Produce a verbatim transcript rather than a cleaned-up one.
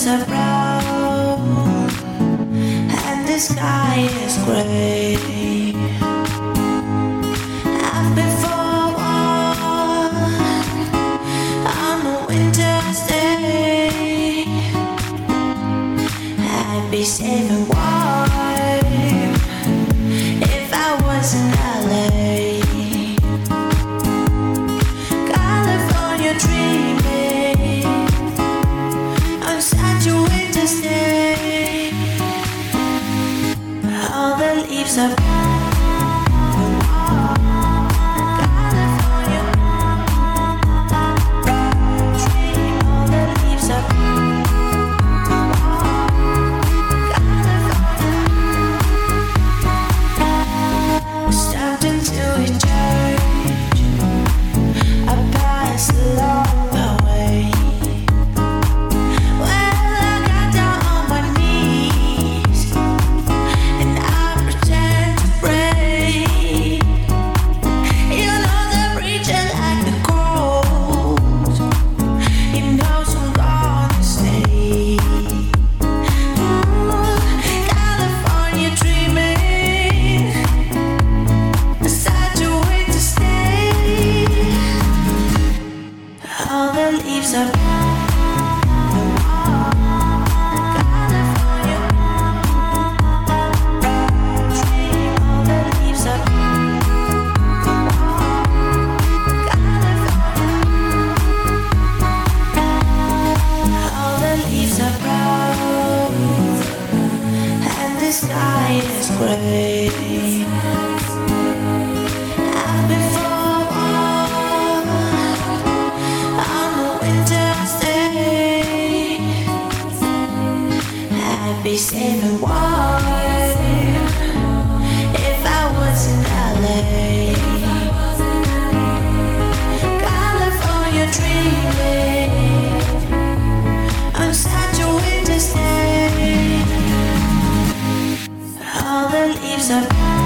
leaves are brown and the sky is gray. I've been forewarned on a winter's day. I'd be safe and warm if I was in L A. California dreaming on such a winter's day. All the leaves are be safe and warm if I was in L A. California dreaming on such a winter's day. All the leaves are